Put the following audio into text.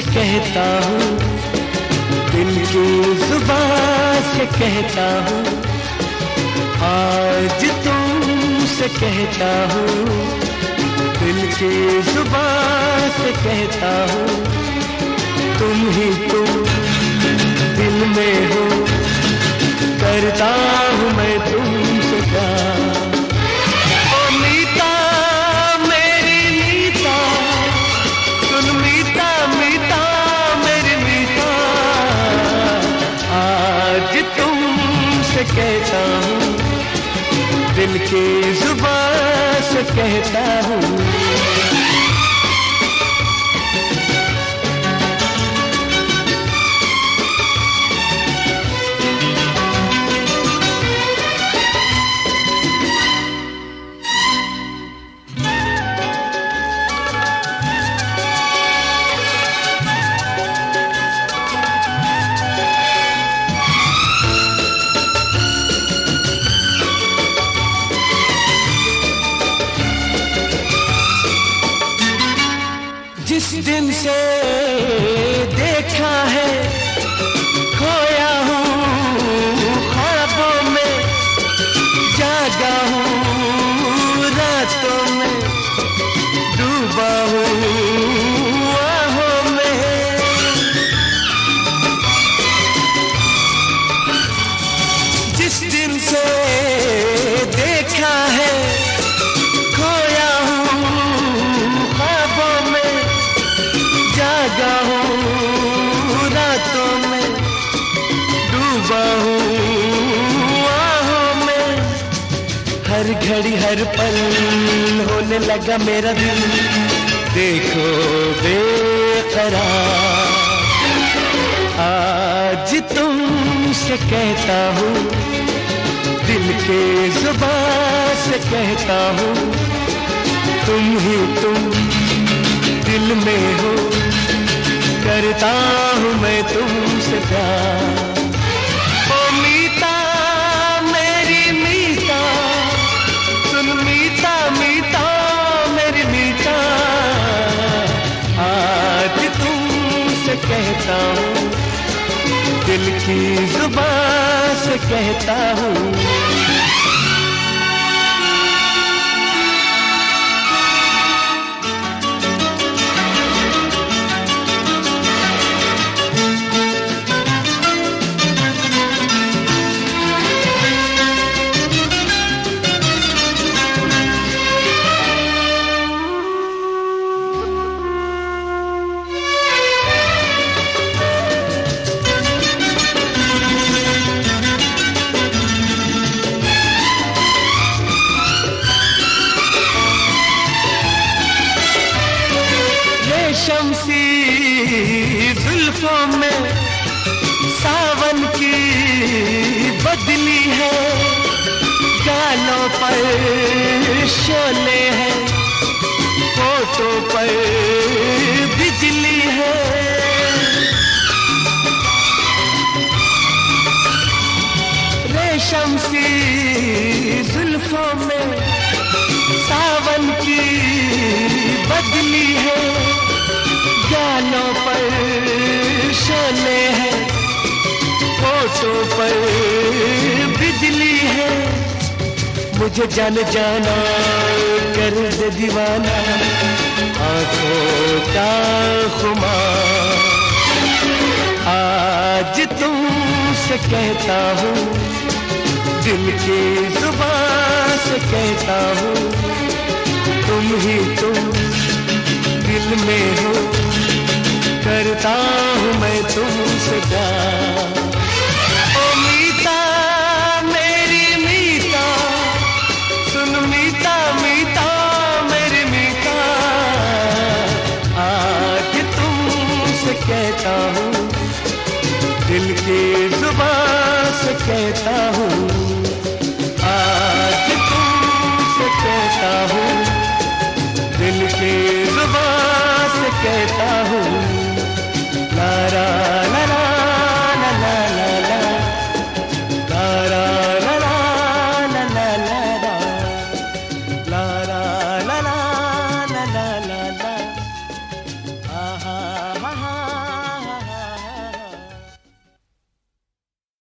कहता हूँ, दिल की जुबान से कहता हूँ, आज तुमसे कहता हूँ, दिल की जुबान से कहता हूँ, तुम ही तुम दिल में हो, करता हूँ मैं तुमसे प्यार। कहता हूँ, दिल की जुबान से कहता हूँ। जिस दिन से देखा है, खोया हूँ ख्वाबों में, जागा हूँ रातों में, डूबा हूँ आहों में। जिस दिन से देखा है, खोया हूँ ख्वाबों में, जागा हूँ रातों में, डूबा हूँ आहों में। हर घड़ी हर पल होने लगा मेरा दिल, देखो बेकरार। आज तुमसे कहता हूँ, दिल के जुबान से कहता हूँ, तुम ही तुम दिल में हो, करता हूँ मैं तुमसे प्यार। ओ मीता मेरी मीता, सुन मीता मीता मेरी मीता, आज तुमसे कहता हूँ, दिल की जुबान से कहता हूँ। शमसी जुल्फों में सावन की बदली है, गालों पर शोले हैं, होठों पर बिजली है। रेशम सी जुल्फों में सावन की बदली है, गालों पर शोले हैं, होठों पर बिजली है। मुझे जान जाना कर दे दीवाना, आँखों का खुमार। आज तुमसे कहता हूँ, दिल की जुबान से कहता हूँ, तुम ही तुम दिल में हो, करता हूँ मैं तुमसे प्यार। ओ मीता मेरी मीता, सुन मीता मीता मेरी मीता, आज तुमसे कहता हूँ, दिल की जुबान से कहता हूँ।